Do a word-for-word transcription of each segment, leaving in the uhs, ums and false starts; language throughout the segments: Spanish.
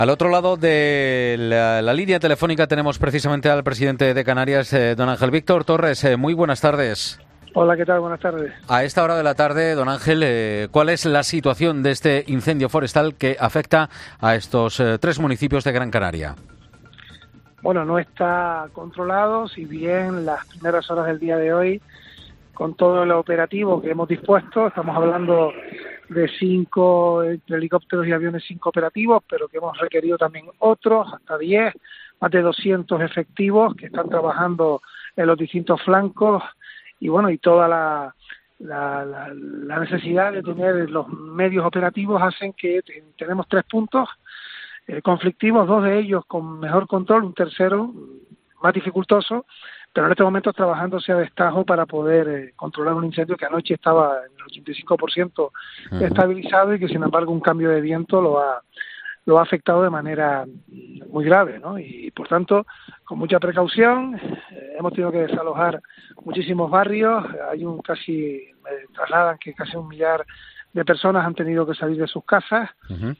Al otro lado de la, la línea telefónica tenemos precisamente al presidente de Canarias, eh, don Ángel Víctor Torres. Eh, muy buenas tardes. Hola, ¿qué tal? Buenas tardes. A esta hora de la tarde, don Ángel, eh, ¿cuál es la situación de este incendio forestal que afecta a estos eh, tres municipios de Gran Canaria? Bueno, no está controlado, si bien las primeras horas del día de hoy, con todo el operativo que hemos dispuesto, estamos hablando de cinco helicópteros y aviones, cinco operativos, pero que hemos requerido también otros, hasta diez, más de doscientos efectivos que están trabajando en los distintos flancos, y bueno, y toda la, la, la, la necesidad de tener los medios operativos hacen que te, tenemos tres puntos eh, conflictivos, dos de ellos con mejor control, un tercero más dificultoso, pero en estos momentos trabajándose a destajo para poder eh, controlar un incendio que anoche estaba en el ochenta y cinco por ciento uh-huh. estabilizado y que sin embargo un cambio de viento lo ha lo ha afectado de manera muy grave, ¿no? Y por tanto, con mucha precaución, eh, hemos tenido que desalojar muchísimos barrios, hay un casi, me trasladan que casi un millar de personas han tenido que salir de sus casas, uh-huh.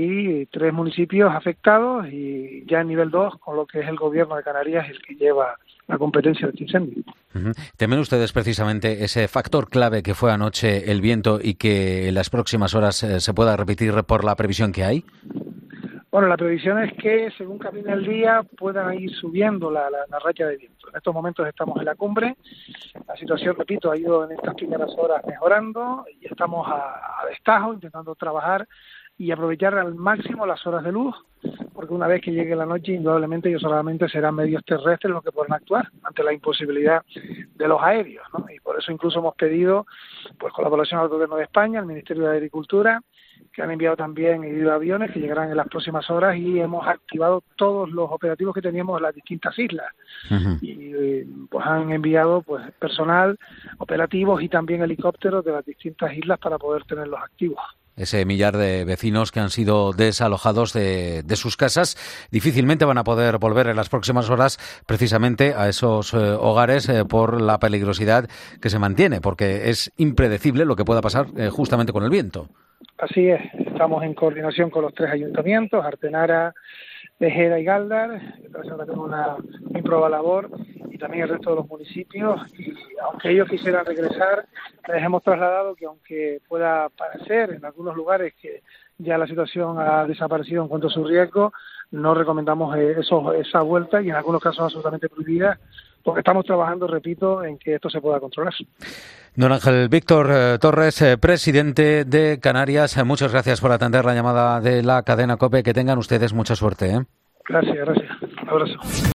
y tres municipios afectados, y ya en nivel dos, con lo que es el gobierno de Canarias, el que lleva la competencia de este incendio. Uh-huh. ¿Temen ustedes precisamente ese factor clave que fue anoche el viento y que en las próximas horas eh, se pueda repetir por la previsión que hay? Bueno, la previsión es que según camine el día puedan ir subiendo la, la, la racha de viento. En estos momentos estamos en la cumbre, la situación, repito, ha ido en estas primeras horas mejorando y estamos a, a destajo intentando trabajar y aprovechar al máximo las horas de luz, porque una vez que llegue la noche, indudablemente ellos solamente serán medios terrestres los que podrán actuar ante la imposibilidad de los aéreos, ¿no? Y por eso incluso hemos pedido pues colaboración al Gobierno de España, al Ministerio de Agricultura, que han enviado también aviones que llegarán en las próximas horas, y hemos activado todos los operativos que teníamos en las distintas islas. Uh-huh. Y pues han enviado pues personal, operativos y también helicópteros de las distintas islas para poder tenerlos activos. Ese millar de vecinos que han sido desalojados de, de sus casas difícilmente van a poder volver en las próximas horas precisamente a esos eh, hogares eh, por la peligrosidad que se mantiene, porque es impredecible lo que pueda pasar eh, justamente con el viento. Así es, estamos en coordinación con los tres ayuntamientos, Artenara, Tejeda y Galdar, están haciendo una improba labor, y también el resto de los municipios, y aunque ellos quisieran regresar, les hemos trasladado que aunque pueda parecer en algunos lugares que ya la situación ha desaparecido en cuanto a su riesgo, no recomendamos eso, esa vuelta, y en algunos casos absolutamente prohibida, porque estamos trabajando, repito, en que esto se pueda controlar. Don Ángel Víctor eh, Torres, eh, presidente de Canarias, eh, muchas gracias por atender la llamada de la cadena COPE. Que tengan ustedes mucha suerte, ¿eh? Gracias, gracias. Un abrazo.